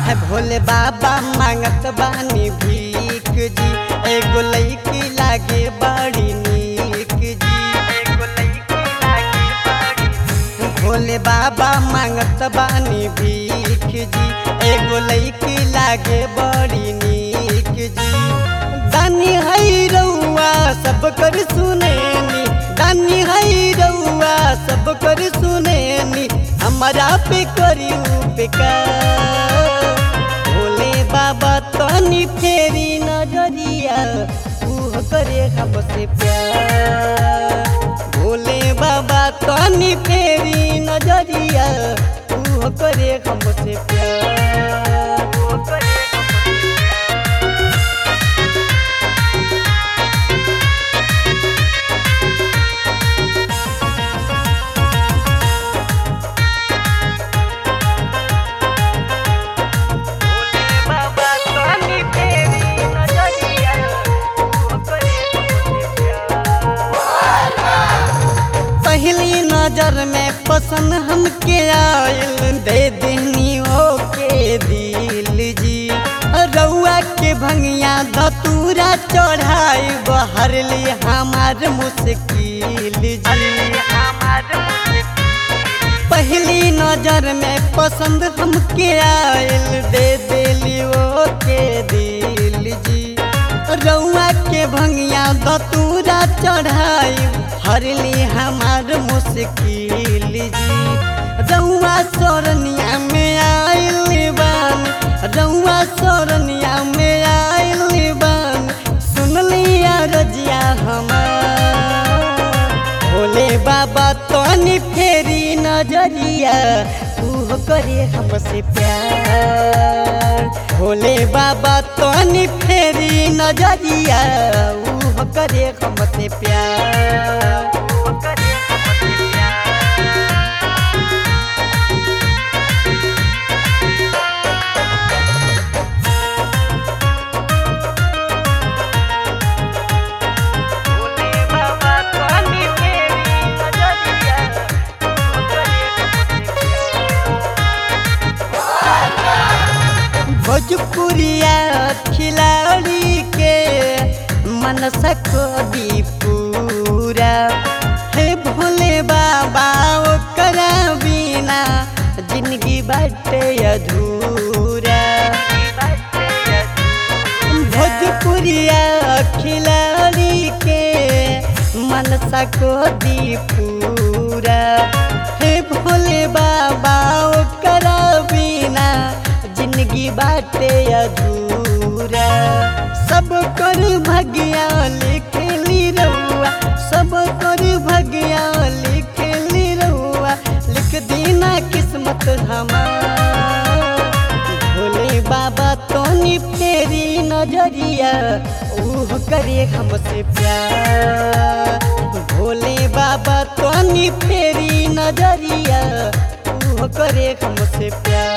भोले बाबा मांगत बानी भीख जी, एगो लईकी लागे बड़ी नीक जी, एगो लईकी लागे बड़ी नीक। भोले बाबा मांगत बानी भीख जी, एगो लईकी लागे बड़ी नीक जी। दानी है रउआ सब कर सुनेनी, दानी है रउआ सब कर सुनेनी, हमारा पे करी उपकार। भोले बाबा तनी फेरी नजरिया, तू करे हमसे प्यार। भोले बाबा तनी फेरी नजरिया, तू करे हमसे प्यार, तू करे पहली नजर में पसंद हमके आयल, दे देनी ओके दिल जी। रउआ के भंगिया धतूरा चढ़ाई, बहर ली हमार मुश्किल जी। पहली नजर में पसंद हमके आयल, दे देली ओके दिल जी। रउआ के भंगिया धतूरा चढ़ाई, हरली हमार मुश्किल जी। रउआ सोरनिया में आइल बान, रउआ सोरनिया में आइल बान, सुन लिया रजिया हमार। भोले बाबा तनी फेरी नजरिया, तू करे हमसे प्यार। भोले बाबा तनी फेरी नजरिया, ऊ करे हमसे प्यार। भोजपुरिया खिलाड़ी के मनसा को दी पूरा, हे भोले बाबा ओकरा बिना जिंदगी बाटे अधूरा। भोजपुरिया खिलाड़ी के मनसा को दी पूरा, हे भोले बाबा ओकरा बिना जिंदगी बाटे अधूरा। सब कर भगिया लिखली रउआ, सब कर भगिया लिखली रउआ, लिख दीना किस्मत हमार। भोले बाबा तोनी फेरी नजरिया, ऊ करे हमसे प्यार। भोले बाबा तोनी फेरी नजरिया, ऊ करे हमसे प्यार।